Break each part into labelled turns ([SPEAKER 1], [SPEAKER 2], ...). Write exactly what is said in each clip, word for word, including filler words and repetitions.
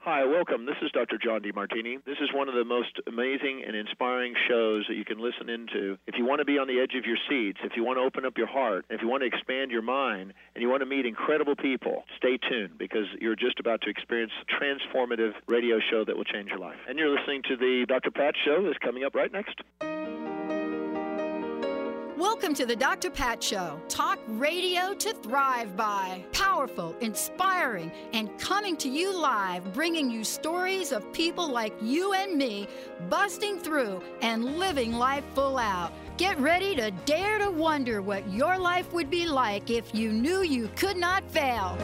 [SPEAKER 1] Hi, welcome. This is Doctor John DeMartini. This is one of the most amazing and inspiring shows that you can listen into. If you want to be on the edge of your seats, if you want to open up your heart, if you want to expand your mind, and you want to meet incredible people, stay tuned because you're just about to experience a transformative radio show that will change your life. And you're listening to the Doctor Pat Show that's coming up right next.
[SPEAKER 2] Welcome to the Doctor Pat Show. Talk radio to thrive by. Powerful, inspiring, and coming to you live, bringing you stories of people like you and me, busting through and living life full out. Get ready to dare to wonder what your life would be like if you knew you could not fail.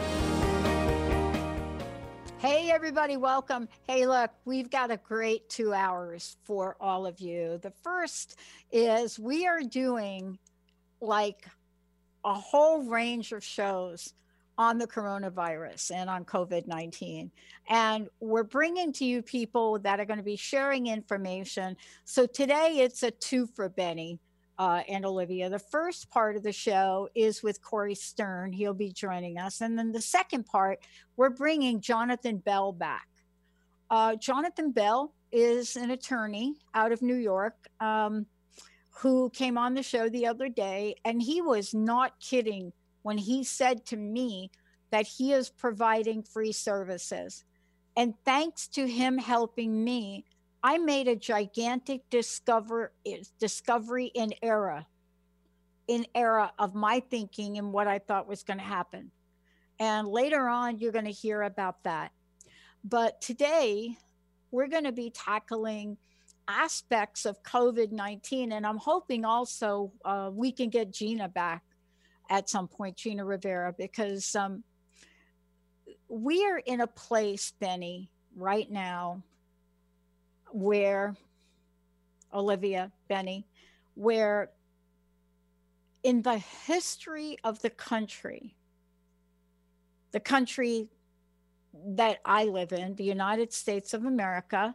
[SPEAKER 2] Hey, everybody, welcome. Hey, look, we've got a great two hours for all of you. The first is we are doing like a whole range of shows on the coronavirus and on COVID nineteen. And we're bringing to you people that are going to be sharing information. So today it's a two for Benny. Uh, and Olivia. The first part of the show is with Corey Stern. He'll be joining us. And then the second part, we're bringing Jonathan Bell back. Uh, Jonathan Bell is an attorney out of New York um, who came on the show the other day. And he was not kidding when he said to me that he is providing free services. And thanks to him helping me, I made a gigantic discover, discovery in era, in era of my thinking and what I thought was going to happen. And later on, you're going to hear about that. But today, we're going to be tackling aspects of COVID nineteen. And I'm hoping also uh, we can get Gina back at some point, Gina Rivera, because um, we are in a place, Benny, right now, where, Olivia, Benny, where in the history of the country, the country that I live in, the United States of America,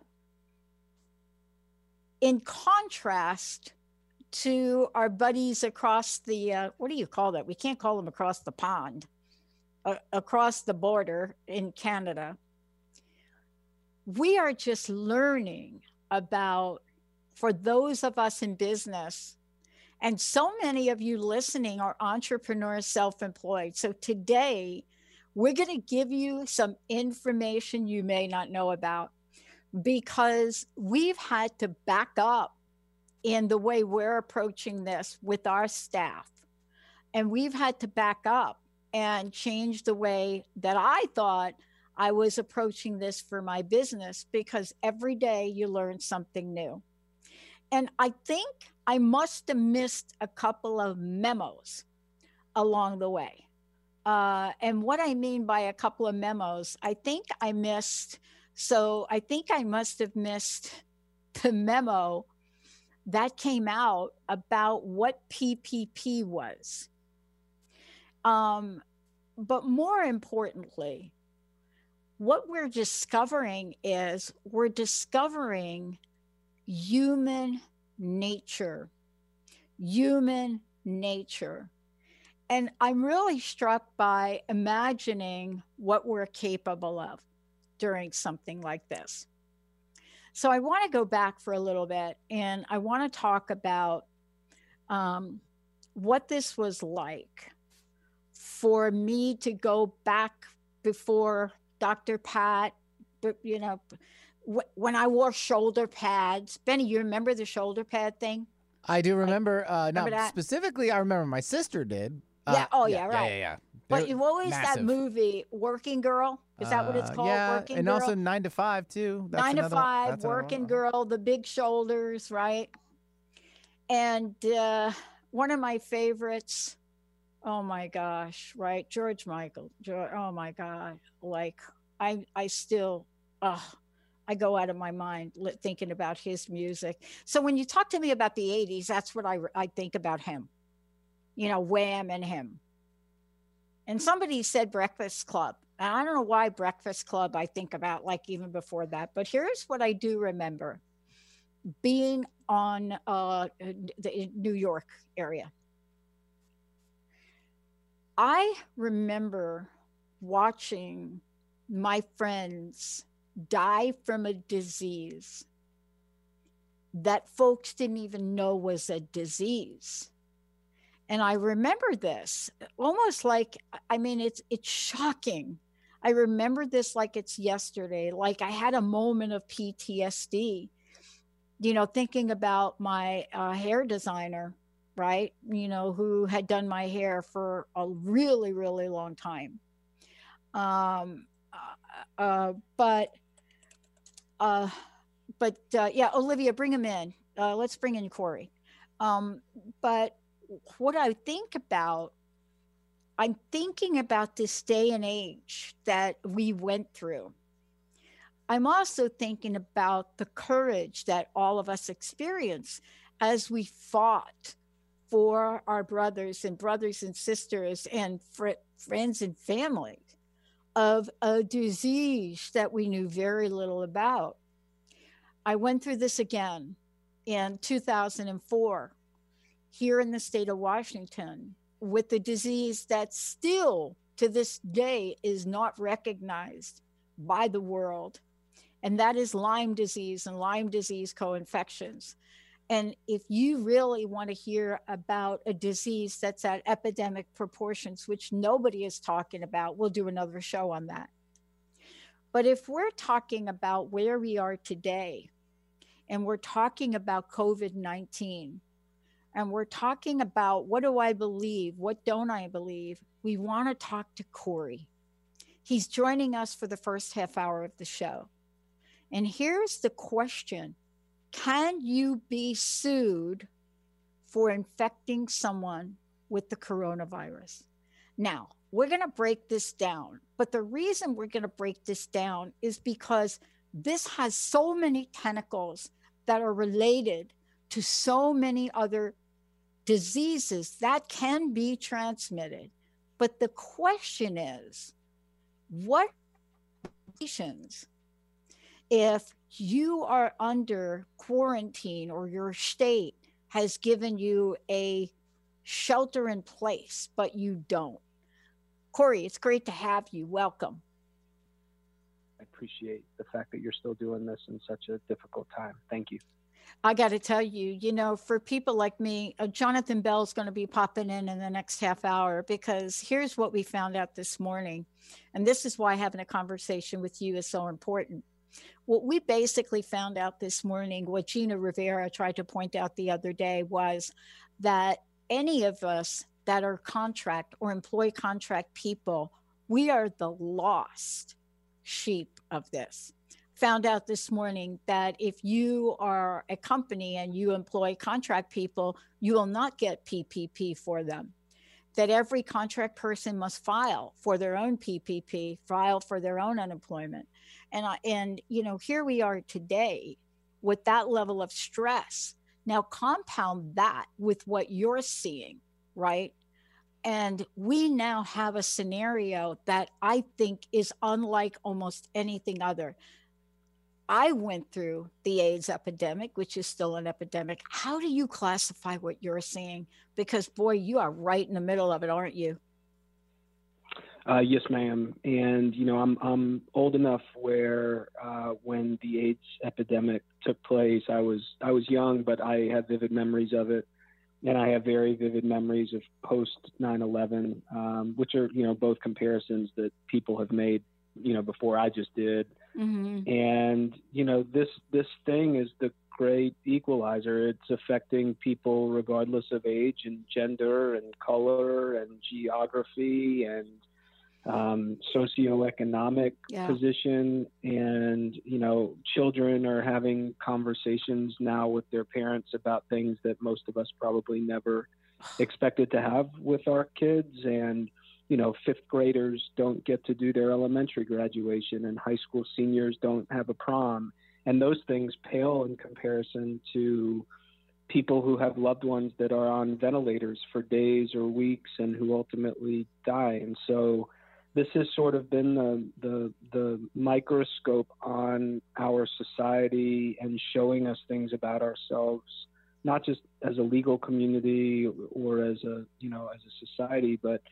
[SPEAKER 2] in contrast to our buddies across the, uh, what do you call that? We can't call them across the pond, uh, across the border in Canada. We are just learning about, for those of us in business, and so many of you listening are entrepreneurs, self-employed. So today, we're going to give you some information you may not know about because we've had to back up in the way we're approaching this with our staff. And we've had to back up and change the way that I thought I was approaching this for my business because every day you learn something new. And I think I must have missed a couple of memos along the way. Uh, and what I mean by a couple of memos, I think I missed, so I think I must have missed the memo that came out about what P P P was. Um, but more importantly, what we're discovering is we're discovering human nature, human nature. And I'm really struck by imagining what we're capable of during something like this. So I want to go back for a little bit and I want to talk about um, what this was like for me to go back before Doctor Pat, but you know, w- when I wore shoulder pads. Benny, you remember the shoulder pad thing?
[SPEAKER 3] I do remember. Like, uh,
[SPEAKER 2] remember
[SPEAKER 3] now,
[SPEAKER 2] that?
[SPEAKER 3] specifically, I remember my sister did.
[SPEAKER 2] Yeah.
[SPEAKER 3] Uh,
[SPEAKER 2] Oh,
[SPEAKER 3] yeah,
[SPEAKER 2] yeah, right.
[SPEAKER 3] Yeah, yeah, yeah.
[SPEAKER 2] But
[SPEAKER 3] They're
[SPEAKER 2] what was
[SPEAKER 3] massive.
[SPEAKER 2] that movie? Working Girl? Is that what it's called?
[SPEAKER 3] Uh, yeah,
[SPEAKER 2] Working
[SPEAKER 3] and
[SPEAKER 2] Girl?
[SPEAKER 3] also Nine to Five too. That's
[SPEAKER 2] Nine to
[SPEAKER 3] another one.
[SPEAKER 2] Five,
[SPEAKER 3] That's another
[SPEAKER 2] Working
[SPEAKER 3] one.
[SPEAKER 2] Girl, the big shoulders, right? And uh, one of my favorites. Oh my gosh, right? George Michael. George, oh my God. Like, I I still, oh, I go out of my mind thinking about his music. So when you talk to me about the eighties, that's what I, I think about him. You know, Wham and him. And somebody said Breakfast Club. And I don't know why Breakfast Club I think about, like even before that. But here's what I do remember. Being on uh, the New York area. I remember watching my friends die from a disease that folks didn't even know was a disease. And I remember this almost like, I mean, it's it's shocking. I remember this like it's yesterday. Like I had a moment of P T S D, you know, thinking about my uh, hair designer, right? You know, who had done my hair for a really, really long time. Um, uh, uh, but, uh, but uh, yeah, Olivia, bring him in. Uh, let's bring in Corey. Um, but what I think about, I'm thinking about this day and age that we went through. I'm also thinking about the courage that all of us experience as we fought for our brothers and brothers and sisters and fr- friends and family of a disease that we knew very little about. I went through this again in two thousand four here in the state of Washington with a disease that still to this day is not recognized by the world. And that is Lyme disease and Lyme disease co-infections. And if you really want to hear about a disease that's at epidemic proportions, which nobody is talking about, we'll do another show on that. But if we're talking about where we are today, and we're talking about COVID nineteen, and we're talking about what do I believe, what don't I believe, we want to talk to Corey. He's joining us for the first half hour of the show. And here's the question. Can you be sued for infecting someone with the coronavirus? Now, we're going to break this down. But the reason we're going to break this down is because this has so many tentacles that are related to so many other diseases that can be transmitted. But the question is, what nations, if you are under quarantine or your state has given you a shelter in place, but you don't? Corey, it's great to have you. Welcome.
[SPEAKER 4] I appreciate the fact that you're still doing this in such a difficult time. Thank you.
[SPEAKER 2] I got to tell you, you know, for people like me, uh, Jonathan Bell is going to be popping in in the next half hour, because here's what we found out this morning. And this is why having a conversation with you is so important. What we basically found out this morning, what Gina Rivera tried to point out the other day, was that any of us that are contract or employee contract people, we are the lost sheep of this. Found out this morning that if you are a company and you employ contract people, you will not get P P P for them. That every contract person must file for their own P P P, file for their own unemployment. And, I, and you know, here we are today with that level of stress. Now compound that with what you're seeing, right? And we now have a scenario that I think is unlike almost anything other. I went through the AIDS epidemic, which is still an epidemic. How do you classify what you're seeing? Because, boy, you are right in the middle of it, aren't you?
[SPEAKER 4] Uh, yes, ma'am. And, you know, I'm I'm old enough where uh, when the AIDS epidemic took place, I was I was young, but I have vivid memories of it. And I have very vivid memories of post nine eleven, um, which are, you know, both comparisons that people have made, you know, before I just did. Mm-hmm. And, you know, this this thing is the great equalizer. It's affecting people regardless of age and gender and color and geography and um, socioeconomic yeah. position. And, you know, children are having conversations now with their parents about things that most of us probably never expected to have with our kids. And, you know, fifth graders don't get to do their elementary graduation, and high school seniors don't have a prom. And those things pale in comparison to people who have loved ones that are on ventilators for days or weeks and who ultimately die. And so this has sort of been the, the, the microscope on our society and showing us things about ourselves, not just as a legal community or as a, you know, as a society, but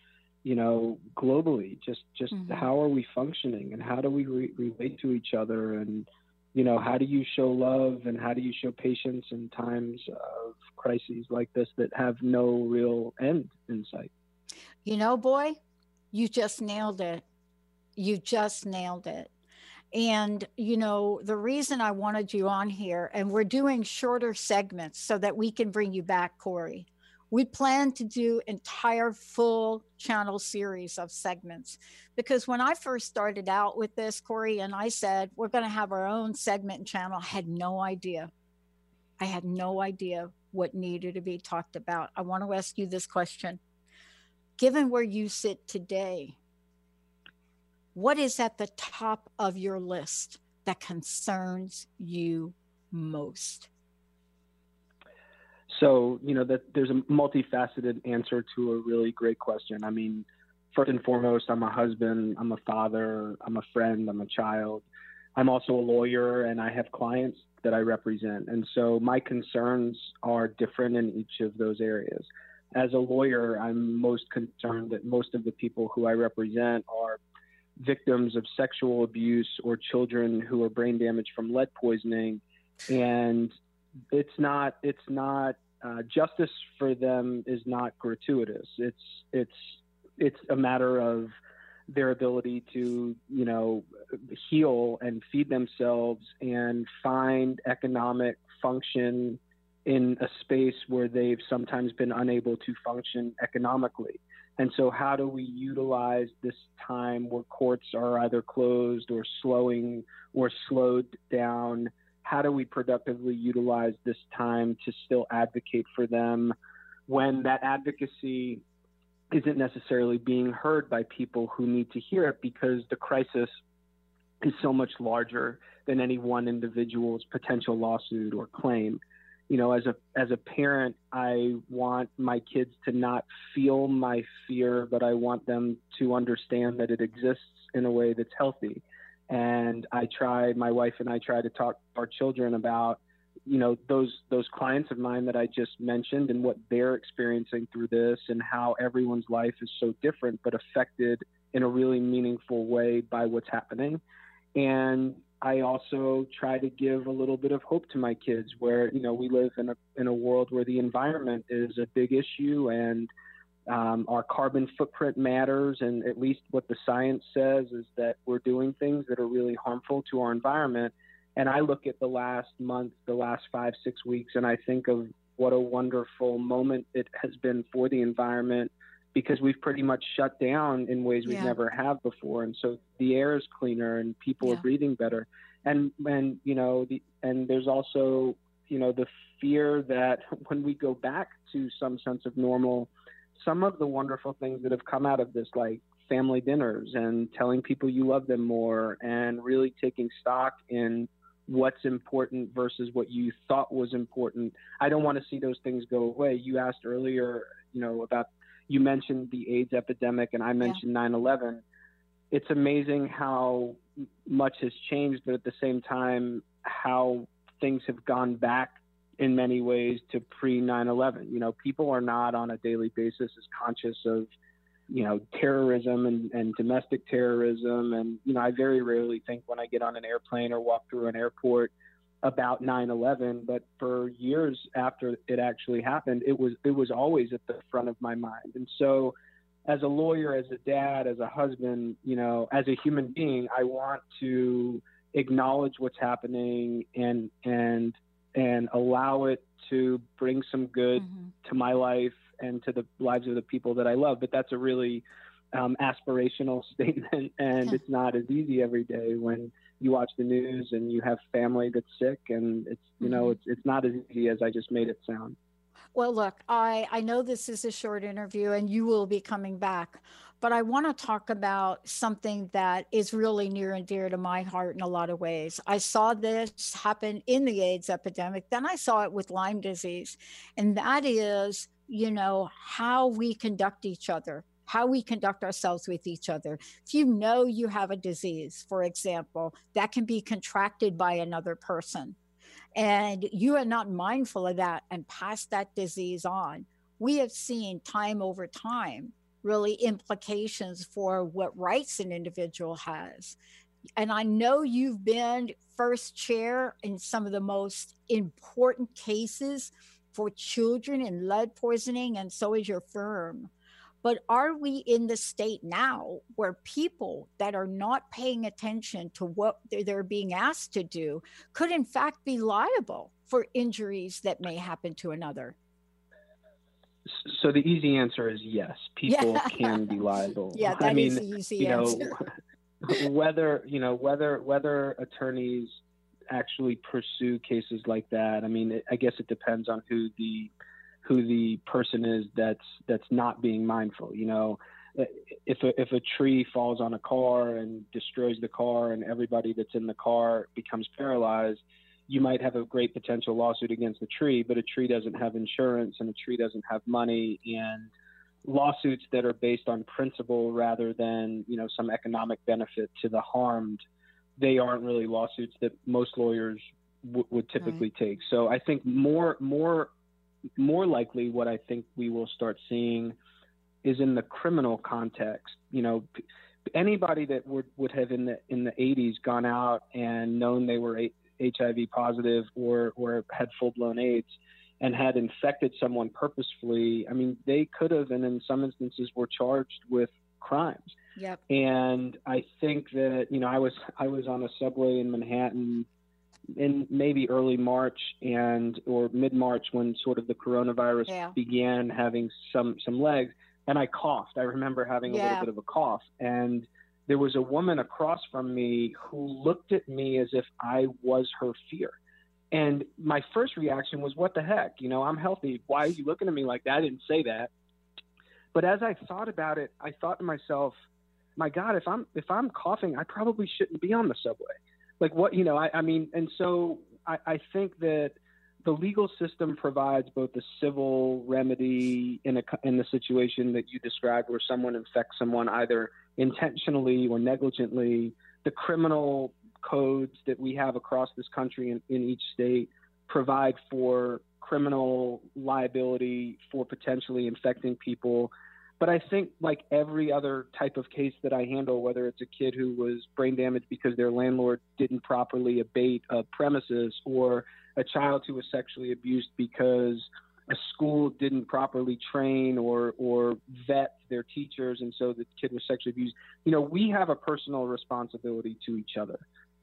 [SPEAKER 4] you know, globally, just just
[SPEAKER 2] Mm-hmm.
[SPEAKER 4] how are we functioning and how do we re- relate to each other, and you know, how do you show love and how do you show patience in times of crises like this that have no real end in sight?
[SPEAKER 2] You know, boy, you just nailed it. You just nailed it. And, you know, the reason I wanted you on here, and we're doing shorter segments so that we can bring you back, Corey. We plan to do entire full channel series of segments because when I first started out with this, Corey, and I said, we're going to have our own segment and channel, I had no idea. I had no idea what needed to be talked about. I want to ask you this question. Given where you sit today, what is at the top of your list that concerns you most?
[SPEAKER 4] So, you know, that there's a multifaceted answer to a really great question. I mean, first and foremost, I'm a husband, I'm a father, I'm a friend, I'm a child. I'm also a lawyer and I have clients that I represent. And so my concerns are different in each of those areas. As a lawyer, I'm most concerned that most of the people who I represent are victims of sexual abuse or children who are brain damaged from lead poisoning. And it's not, it's not, uh, justice for them is not gratuitous. It's, it's, it's a matter of their ability to, you know, heal and feed themselves and find economic function in a space where they've sometimes been unable to function economically. And so how do we utilize this time where courts are either closed or slowing or slowed down? How do we productively utilize this time to still advocate for them when that advocacy isn't necessarily being heard by people who need to hear it because the crisis is so much larger than any one individual's potential lawsuit or claim? You know, as a as a parent, I want my kids to not feel my fear, but I want them to understand that it exists in a way that's healthy. And I try, my wife and I try to talk to our children about, you know, those those clients of mine that I just mentioned and what they're experiencing through this and how everyone's life is so different, but affected in a really meaningful way by what's happening. And I also try to give a little bit of hope to my kids where, you know, we live in a in a world where the environment is a big issue and um, our carbon footprint matters. And at least what the science says is that we're doing things that are really harmful to our environment. And I look at the last month, the last five, six weeks, and I think of what a wonderful moment it has been for the environment because we've pretty much shut down in ways we've
[SPEAKER 2] Yeah.
[SPEAKER 4] never have before. And so the air is cleaner and people
[SPEAKER 2] Yeah.
[SPEAKER 4] are breathing better. And, and, you know, the, and there's also, you know, the fear that when we go back to some sense of normal, some of the wonderful things that have come out of this, like family dinners and telling people you love them more and really taking stock in what's important versus what you thought was important. I don't want to see those things go away. You asked earlier, you know, about, you mentioned the AIDS epidemic and I mentioned nine eleven. It's amazing how much has changed, but at the same time, how things have gone back in many ways to pre nine eleven. You know, people are not on a daily basis as conscious of, you know, terrorism and, and domestic terrorism. And, you know, I very rarely think when I get on an airplane or walk through an airport about nine eleven, but for years after it actually happened, it was, it was always at the front of my mind. And so as a lawyer, as a dad, as a husband, you know, as a human being, I want to acknowledge what's happening and, and, and allow it to bring some good
[SPEAKER 2] Mm-hmm.
[SPEAKER 4] to my life and to the lives of the people that I love. But that's a really um, aspirational statement. And
[SPEAKER 2] Yeah.
[SPEAKER 4] it's not as easy every day when you watch the news and you have family that's sick and it's, you know,
[SPEAKER 2] Mhm.
[SPEAKER 4] it's, it's not as easy as I just made it sound.
[SPEAKER 2] Well, look, I, I know this is a short interview and you will be coming back, but I want to talk about something that is really near and dear to my heart in a lot of ways. I saw this happen in the AIDS epidemic. Then I saw it with Lyme disease. And that is, you know, how we conduct each other, how we conduct ourselves with each other. If you know you have a disease, for example, that can be contracted by another person, and you are not mindful of that and pass that disease on, we have seen time over time really implications for what rights an individual has. And I know you've been first chair in some of the most important cases for children in lead poisoning, and so is your firm. But are we in the state now where people that are not paying attention to what they're being asked to do could in fact be liable for injuries that may happen to another?
[SPEAKER 4] So the easy answer is yes, people
[SPEAKER 2] Yeah.
[SPEAKER 4] can be liable.
[SPEAKER 2] Yeah, that
[SPEAKER 4] I mean,
[SPEAKER 2] is the easy
[SPEAKER 4] you know,
[SPEAKER 2] answer.
[SPEAKER 4] whether, you know, whether, whether attorneys actually pursue cases like that. I mean, it, I guess it depends on who the, who the person is that's, that's not being mindful. You know, if a, if a tree falls on a car and destroys the car and everybody that's in the car becomes paralyzed, you might have a great potential lawsuit against the tree, but a tree doesn't have insurance and a tree doesn't have money. And lawsuits that are based on principle rather than, you know, some economic benefit to the harmed, they aren't really lawsuits that most lawyers w- would typically right. take. So I think more, more, more likely what I think we will start seeing is in the criminal context. You know, p- anybody that would, would have in the, in the eighties gone out and known they were a- H I V positive or, or had full-blown AIDS and had infected someone purposefully, I mean, they could have, and in some instances were charged with crimes.
[SPEAKER 2] Yep.
[SPEAKER 4] And I think that, you know, I was, I was on a subway in Manhattan in maybe early March and, or mid-March when sort of the coronavirus
[SPEAKER 2] yeah.
[SPEAKER 4] began having some, some legs, and I coughed. I remember having a
[SPEAKER 2] yeah.
[SPEAKER 4] little bit of a cough, and there was a woman across from me who looked at me as if I was her fear. And my first reaction was, what the heck? You know, I'm healthy. Why are you looking at me like that? I didn't say that. But as I thought about it, I thought to myself, my God, if I'm, if I'm coughing, I probably shouldn't be on the subway. Like what, you know, I, I mean, and so I, I think that the legal system provides both a civil remedy in a, in the situation that you described where someone infects someone either intentionally or negligently. The criminal codes that we have across this country in, in each state provide for criminal liability for potentially infecting people. But I think like every other type of case that I handle, whether it's a kid who was brain damaged because their landlord didn't properly abate a premises, or a child who was sexually abused because a school didn't properly train or, or vet their teachers, and so the kid was sexually abused, you know, we have a personal responsibility to each other.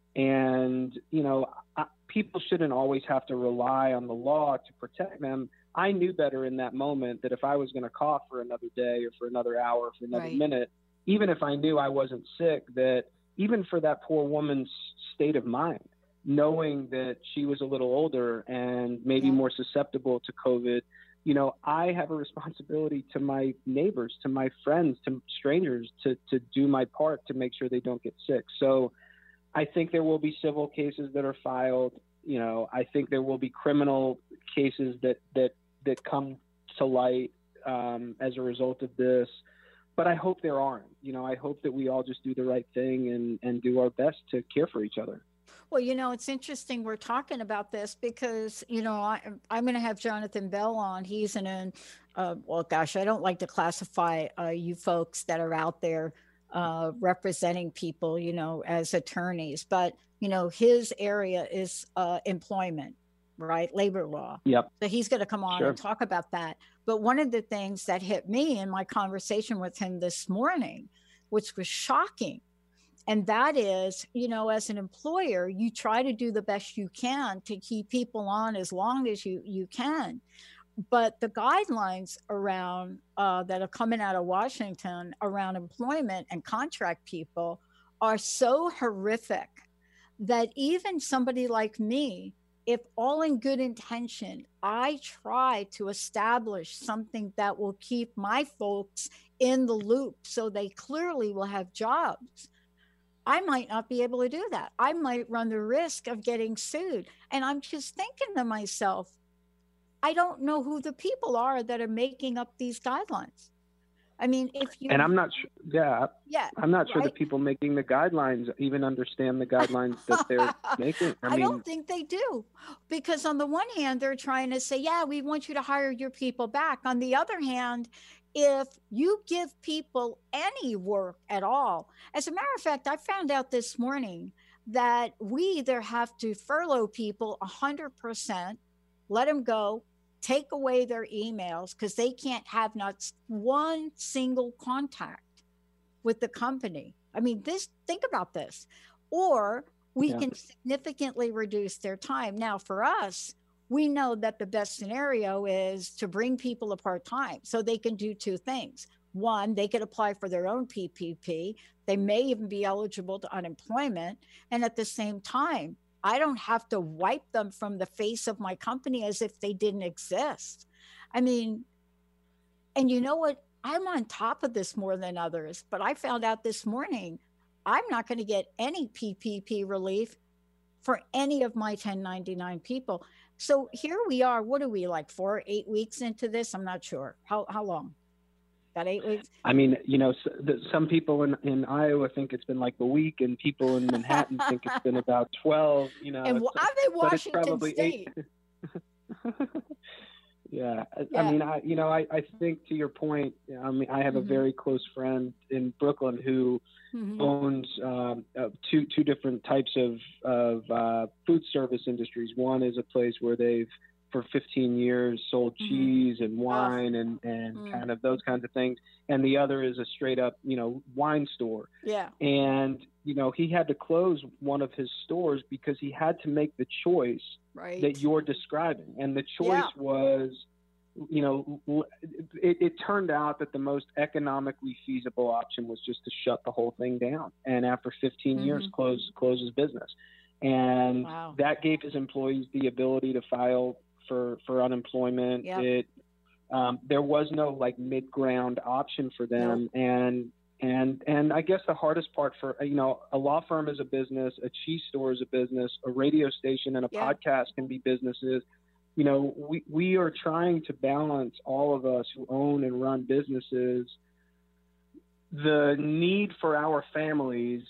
[SPEAKER 4] And, you know, I, people shouldn't always have to rely on the law to protect them. I knew better in that moment that if I was going to cough for another day or for another hour or for another
[SPEAKER 2] right.
[SPEAKER 4] minute, even if I knew I wasn't sick, that even for that poor woman's state of mind, knowing that she was a little older and maybe
[SPEAKER 2] yeah.
[SPEAKER 4] more susceptible to COVID, you know, I have a responsibility to my neighbors, to my friends, to strangers, to, to do my part to make sure they don't get sick. So I think there will be civil cases that are filed. You know, I think there will be criminal cases that, that, that come to light um, as a result of this. But I hope there aren't. You know, I hope that we all just do the right thing and, and do our best to care for each other.
[SPEAKER 2] Well, you know, it's interesting we're talking about this because, you know, I, I'm going to have Jonathan Bell on. He's in an, uh, well, gosh, I don't like to classify uh, you folks that are out there uh, representing people, you know, as attorneys. But, you know, his area is uh, employment, right? Labor law.
[SPEAKER 4] Yep.
[SPEAKER 2] So he's going to come on
[SPEAKER 4] Sure.
[SPEAKER 2] and talk about that. But one of the things that hit me in my conversation with him this morning, which was shocking, and that is, you know, as an employer, you try to do the best you can to keep people on as long as you, you can. But the guidelines around uh, that are coming out of Washington around employment and contract people are so horrific that even somebody like me, if all in good intention, I try to establish something that will keep my folks in the loop so they clearly will have jobs, I might not be able to do that. I might run the risk of getting sued. And I'm just thinking to myself, I don't know who the people are that are making up these guidelines. I mean, if you
[SPEAKER 4] and I'm not sure. Yeah,
[SPEAKER 2] yeah,
[SPEAKER 4] I'm not sure
[SPEAKER 2] right?
[SPEAKER 4] the people making the guidelines even understand the guidelines that they're making. I,
[SPEAKER 2] I
[SPEAKER 4] mean,
[SPEAKER 2] don't think they do, because on the one hand, they're trying to say, yeah, we want you to hire your people back. On the other hand, if you give people any work at all. As a matter of fact, I found out this morning that we either have to furlough people one hundred percent, let them go, take away their emails because they can't have not one single contact with the company. I mean, this, think about this. Or we
[SPEAKER 4] Yeah.
[SPEAKER 2] can significantly reduce their time. Now, for us, we know that the best scenario is to bring people a part time so they can do two things. One, they could apply for their own P P P. They may even be eligible to unemployment. And at the same time, I don't have to wipe them from the face of my company as if they didn't exist. I mean, and you know what? I'm on top of this more than others, but I found out this morning I'm not going to get any P P P relief for any of my ten ninety-nine people. So here we are. What are we, like four, eight weeks into this? I'm not sure. How how long? About eight weeks?
[SPEAKER 4] I mean, you know, s- the, some people in, in Iowa think it's been like a week, and people in Manhattan think it's been about twelve. You know,
[SPEAKER 2] And
[SPEAKER 4] it's-
[SPEAKER 2] I'm in
[SPEAKER 4] but it's
[SPEAKER 2] Washington
[SPEAKER 4] probably
[SPEAKER 2] State.
[SPEAKER 4] eight. Yeah. I-
[SPEAKER 2] Yeah.
[SPEAKER 4] I mean, I you know, I, I think to your point, I mean, I have a
[SPEAKER 2] Mhm.
[SPEAKER 4] very close friend in Brooklyn who
[SPEAKER 2] Mhm.
[SPEAKER 4] owns um, uh, two two different types of of uh, food service industries. One is a place where they've for fifteen years sold
[SPEAKER 2] Mhm.
[SPEAKER 4] cheese and wine and and
[SPEAKER 2] Mm.
[SPEAKER 4] kind of those kinds of things, and the other is a straight up, you know, wine store.
[SPEAKER 2] Yeah.
[SPEAKER 4] And you know, he had to close one of his stores because he had to make the choice
[SPEAKER 2] Right.
[SPEAKER 4] that you're describing, and the choice
[SPEAKER 2] Yeah.
[SPEAKER 4] was, you know, l- it, it turned out that the most economically feasible option was just to shut the whole thing down, and after fifteen years,
[SPEAKER 2] Mhm.
[SPEAKER 4] close close his business, and
[SPEAKER 2] Wow.
[SPEAKER 4] that gave his employees the ability to file for for unemployment.
[SPEAKER 2] Yep.
[SPEAKER 4] It um, there was no like mid ground option for them, and and and I guess the hardest part for, you know, a law firm is a business, a cheese store is a business, a radio station and a
[SPEAKER 2] Yeah.
[SPEAKER 4] podcast can be businesses. You know, we, we are trying to balance, all of us who own and run businesses, the need for our families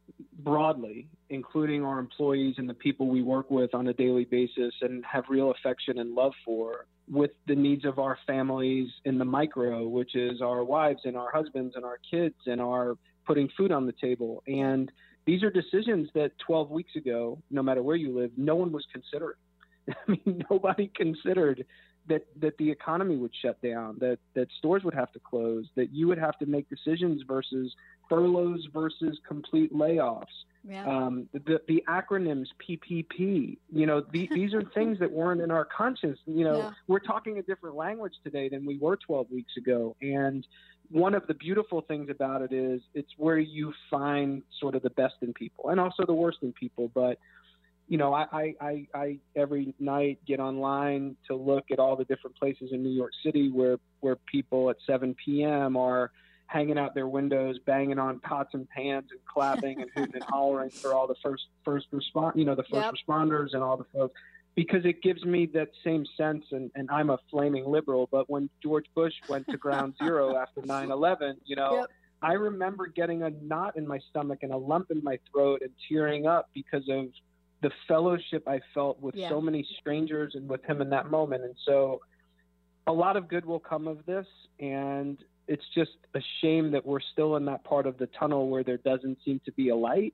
[SPEAKER 4] broadly, including our employees and the people we work with on a daily basis and have real affection and love for, with the needs of our families in the micro, which is our wives and our husbands and our kids and our putting food on the table. And these are decisions that twelve weeks ago, no matter where you live, no one was considering. I mean, nobody considered that, that the economy would shut down, that, that stores would have to close, that you would have to make decisions versus furloughs versus complete layoffs.
[SPEAKER 2] Yeah.
[SPEAKER 4] Um, the, the acronyms P P P, you know, the, these are things that weren't in our conscience. You know,
[SPEAKER 2] Yeah.
[SPEAKER 4] we're talking a different language today than we were twelve weeks ago. And one of the beautiful things about it is it's where you find sort of the best in people and also the worst in people. But, you know, I, I, I, I every night get online to look at all the different places in New York City where, where people at seven p.m. are hanging out their windows, banging on pots and pans and clapping and hooting and hollering for all the first first respond, you know, the first
[SPEAKER 2] Yep.
[SPEAKER 4] responders and all the folks, because it gives me that same sense. And, and I'm a flaming liberal, but when George Bush went to ground zero after nine eleven, you know,
[SPEAKER 2] Yep.
[SPEAKER 4] I remember getting a knot in my stomach and a lump in my throat and tearing up because of the fellowship I felt with
[SPEAKER 2] Yeah.
[SPEAKER 4] so many strangers and with him in that moment. And so a lot of good will come of this. And it's just a shame that we're still in that part of the tunnel where there doesn't seem to be a light.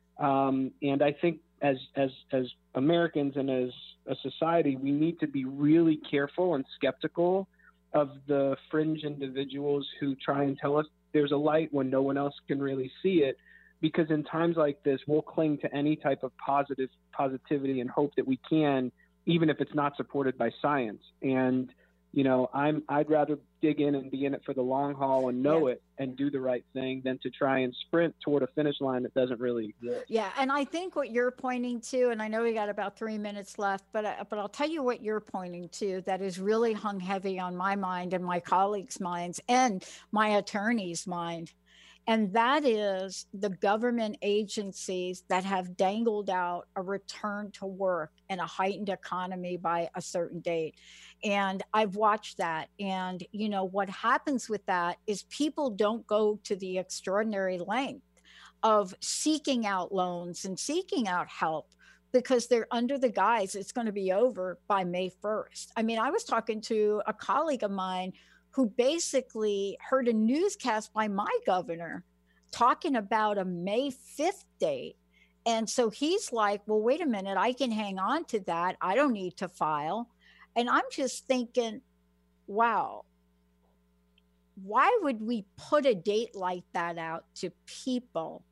[SPEAKER 4] Um, and I think as, as, as Americans and as a society, we need to be really careful and skeptical of the fringe individuals who try and tell us there's a light when no one else can really see it. Because in times like this, we'll cling to any type of positive positivity and hope that we can, even if it's not supported by science. And, you know, I'm, I'd rather dig in and be in it for the long haul and know
[SPEAKER 2] Yeah.
[SPEAKER 4] it and do the right thing than to try and sprint toward a finish line that doesn't really exist.
[SPEAKER 2] Yeah, and I think what you're pointing to, and I know we got about three minutes left, but I, but I'll tell you what you're pointing to that is really hung heavy on my mind and my colleagues' minds and my attorney's mind. And that is the government agencies that have dangled out a return to work and a heightened economy by a certain date. And I've watched that. And, you know, what happens with that is people don't go to the extraordinary length of seeking out loans and seeking out help because they're under the guise it's going to be over by May first. I mean, I was talking to a colleague of mine who basically heard a newscast by my governor talking about a May fifth date. And so he's like, well, wait a minute, I can hang on to that. I don't need to file. And I'm just thinking, wow, why would we put a date like that out to people,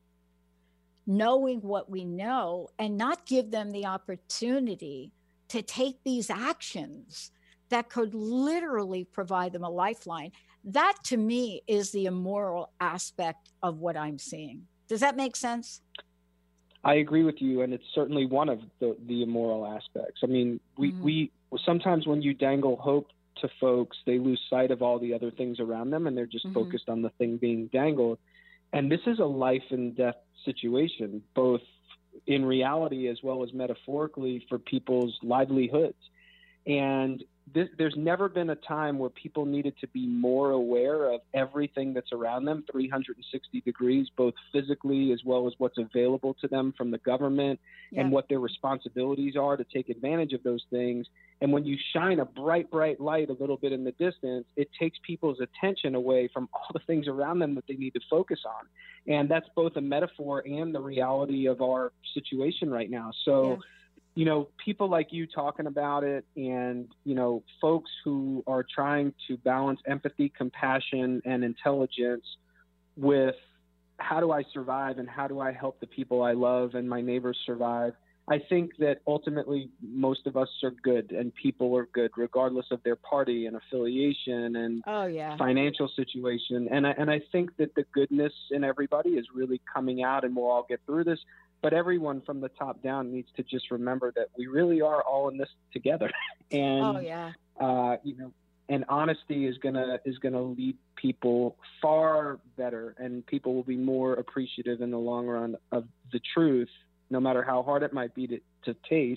[SPEAKER 2] knowing what we know, and not give them the opportunity to take these actions that could literally provide them a lifeline? That to me is the immoral aspect of what I'm seeing. Does that make sense?
[SPEAKER 4] I agree with you, and it's certainly one of the, the immoral aspects. I mean, we, mm-hmm. we sometimes when you dangle hope to folks, they lose sight of all the other things around them, and they're just mm-hmm. focused on the thing being dangled. And this is a life and death situation, both in reality as well as metaphorically, for people's livelihoods. And this, there's never been a time where people needed to be more aware of everything that's around them, three hundred sixty degrees, both physically as well as what's available to them from the government yeah. and what their responsibilities are to take advantage of those things. And when you shine a bright, bright light a little bit in the distance, it takes people's attention away from all the things around them that they need to focus on. And that's both a metaphor and the reality of our situation right now. So, yeah. you know, people like you talking about it, and, you know, folks who are trying to balance empathy, compassion, and intelligence with how do I survive and how do I help the people I love and my neighbors survive. I think that ultimately most of us are good, and people are good regardless of their party and affiliation and
[SPEAKER 2] oh, yeah.
[SPEAKER 4] financial situation. And I, and I think that the goodness in everybody is really coming out, and we'll all get through this. But everyone from the top down needs to just remember that we really are all in this together. and,
[SPEAKER 2] oh, yeah.
[SPEAKER 4] uh, you know, and honesty is gonna is gonna lead people far better, and people will be more appreciative in the long run of the truth, no matter how hard it might be to, to taste,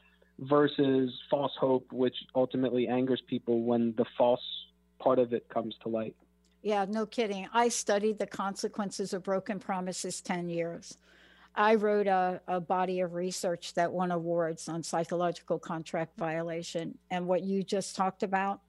[SPEAKER 4] versus false hope, which ultimately angers people when the false part of it comes to light.
[SPEAKER 2] Yeah, no kidding. I studied the consequences of broken promises ten years. I wrote a, a body of research that won awards on psychological contract violation. And what you just talked about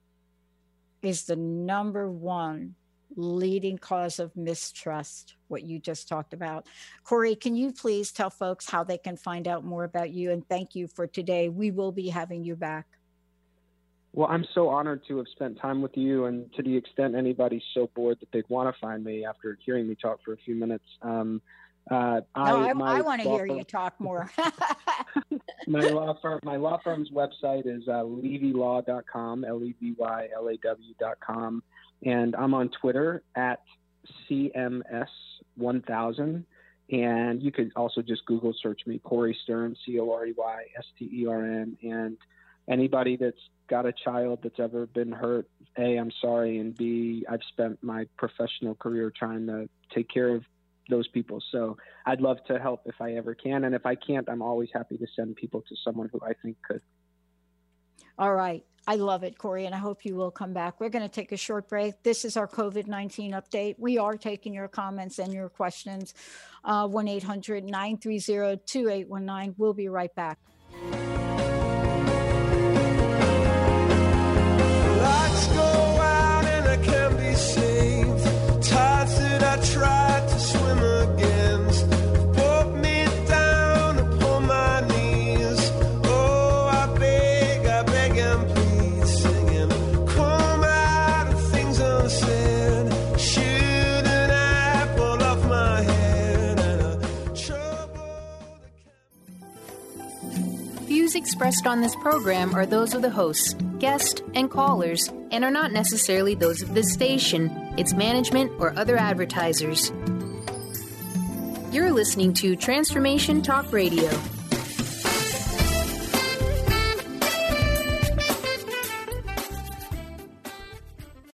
[SPEAKER 2] is the number one leading cause of mistrust, what you just talked about. Corey, can you please tell folks how they can find out more about you? And thank you for today. We will be having you back.
[SPEAKER 4] Well, I'm so honored to have spent time with you, and to the extent anybody's so bored that they'd want to find me after hearing me talk for a few minutes. Um, uh,
[SPEAKER 2] no,
[SPEAKER 4] I,
[SPEAKER 2] I, I want to hear
[SPEAKER 4] firm,
[SPEAKER 2] you talk more.
[SPEAKER 4] my law firm, my law firm's website is uh, levy law dot com, L E V Y L A W dot com. And I'm on Twitter at C M S one thousand. And you could also just Google search me, Corey Stern, C O R E Y S T E R N. And anybody that's got a child that's ever been hurt, A, I'm sorry, and B, I've spent my professional career trying to take care of those people. So I'd love to help if I ever can. And if I can't, I'm always happy to send people to someone who I think could.
[SPEAKER 2] All right. I love it, Corey, and I hope you will come back. We're going to take a short break. This is our COVID nineteen update. We are taking your comments and your questions. Uh, one eight hundred nine three zero two eight one nine. We'll be right back.
[SPEAKER 5] Lights go out and I can be saved. Tides that I tried to swim against brought me down upon my knees. Oh, I beg, I beg and please, singing, come out of things unsaid. Shoot an apple off my head and a trouble that
[SPEAKER 6] Views expressed on this program are those of the hosts, guests, and callers, and are not necessarily those of this station, its management, or other advertisers. You're listening to Transformation Talk Radio.